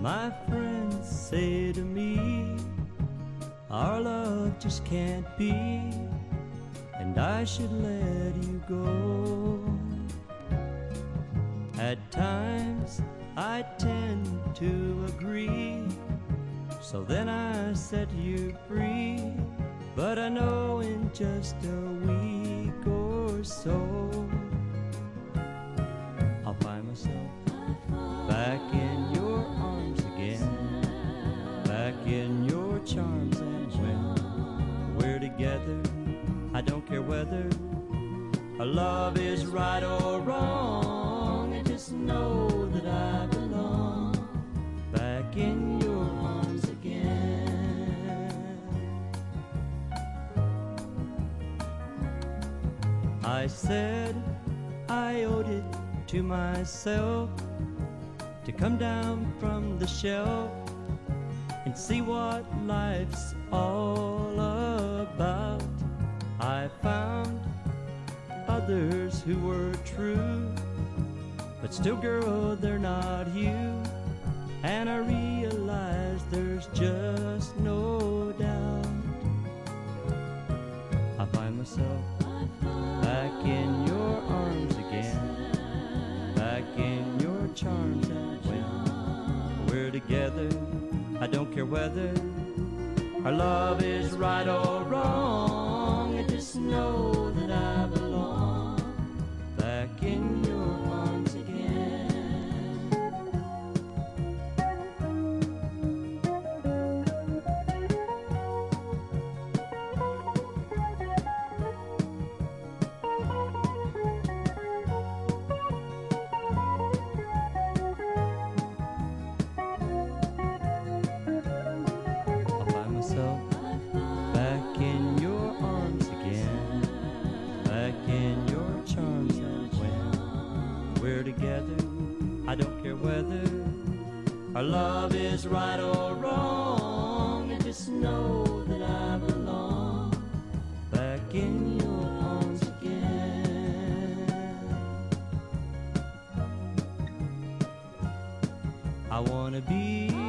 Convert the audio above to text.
My friends say to me, our love just can't be, and I should let you go. At times I tend to agree, so then I set you free. But I know in just a week or so I'll find myself back in your arms again, back in your charms. And when we're together, I don't care whether our love is right or wrong. I just know that I belong back in your arms again. I said I owed it to myself to come down from the shelf and see what life's all about. I found others who were true, but still, girl, they're not you. And I realized there's just no doubt I find myself back in your arms again, back in your charms. And when we're together, I don't care whether our love is right or wrong. I just know that I belong back in your arms again. Back in your arms again, back in your charms. And when we're together, I don't care whether our love is right or wrong. I just know that I belong back in your arms again. I wanna be